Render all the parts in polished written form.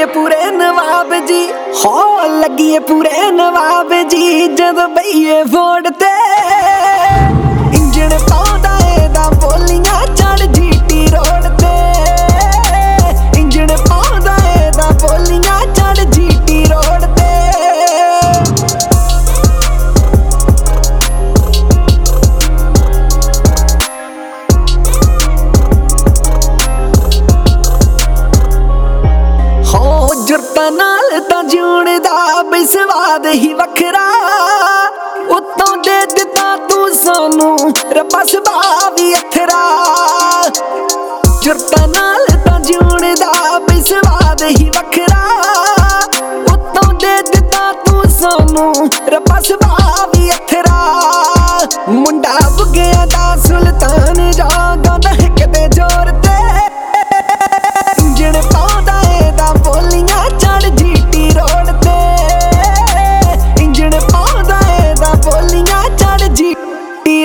ਲੱਗੀਏ ਪੂਰੇ ਨਵਾਬ ਜੀ, ਹੋ ਲੱਗੀਏ ਪੂਰੇ ਨਵਾਬ ਜੀ। ਜਦੋਂ ਬਈਏ ਫੋੜ ਤੇ ਇੰਜਣ ਪਾਉਂਦਾ ਇਹਦਾ ਬੋਲੀਆਂ ਚੜ ਜੀਟੀ ਰੋਡ ਤੇ, ਇੰਜਣ ਪਾਉਂਦਾ ਇਹਦਾ ਬੋਲੀਆਂ ਚੜ ਜੀਟੀ ਰੋਡ ਤੇ। ਜੁਰਤਾਂ ਨਾਲ ਤਾਂ ਜਿਉਣ ਦਾ ਬਈ ਸਵਾਦ ਹੀ ਵੱਖਰਾ, ਉੱਤੋਂ ਦੇ ਦਿੱਤਾ ਤੂੰ ਸਾਨੂੰ ਰੱਬਾ ਸੁਭਾਅ ਵੀ ਅਥਰਾ। ਜੁਰਤਾਂ ਨਾਲ ਤਾਂ ਜਿਉਣ ਦਾ ਬਈ ਸਵਾਦ ਹੀ ਵੱਖਰਾ, ਉੱਤੋਂ ਦੇ ਦਿੱਤਾ ਤੂੰ ਸਾਨੂੰ ਰੱਬਾ ਸੁਭਾਅ ਵੀ ਅਥਰਾ। ਮੁੰਡਾ ਬੁੱਗਿਆਂ ਦਾ ਸੁਲਤਾਨ ਜਾ ਗਾਉਂਦਾ ਹਿੱਕ ਦੇ ਜ਼ੋਰ ਤੇ, ਇੰਜਣ ਪਾਉਂਦਾ ਇਹਦਾ ਬੋਲੀਆਂ ਚੜ ਜੀਟੀ ਰੋਡ ਤੇ, ਇੰਜਣ ਪਾਉਂਦਾ ਇਹਦਾ ਬੋਲੀਆਂ ਚੜ GT.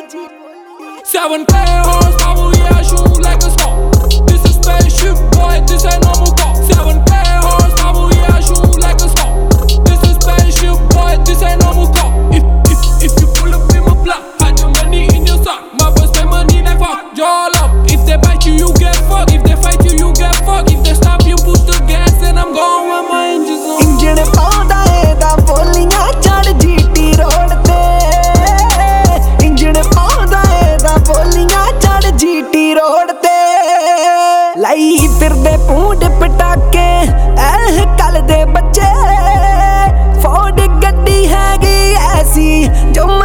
7K horsepower, yeah, I shoot like a star. This is spaceship, boy, this ain't normal car. 7K horsepower, yeah, I shoot like a star. This is spaceship, boy, this ain't normal car. If you pull up in my block, hide your money in your sock. My boys spend money like fuck, y'all up. If they bite you, you get fucked. If they fight you, you get fucked. If they stop you, push the gas, and I'm going with my engines on. Engine ਪਾਉਂਦਾ ਇਹਦਾ ਬੋਲੀਆਂ ਚੜ GT road ਤੇ, engine ਪਾਉਂਦਾ ਇਹਦਾ ਬੋਲੀਆਂ ਚੜ GT road ਤੇ। ਲਾਈ ਫਿਰਦੇ ਪੂੰਡ ਪਟਾਕੇ ਐਹ ਕੱਲ ਦੇ ਬੱਚੇ, ਫੋਰਡ ਗੱਡੀ ਹੈਗੀ ਐਸੀ ਜੋ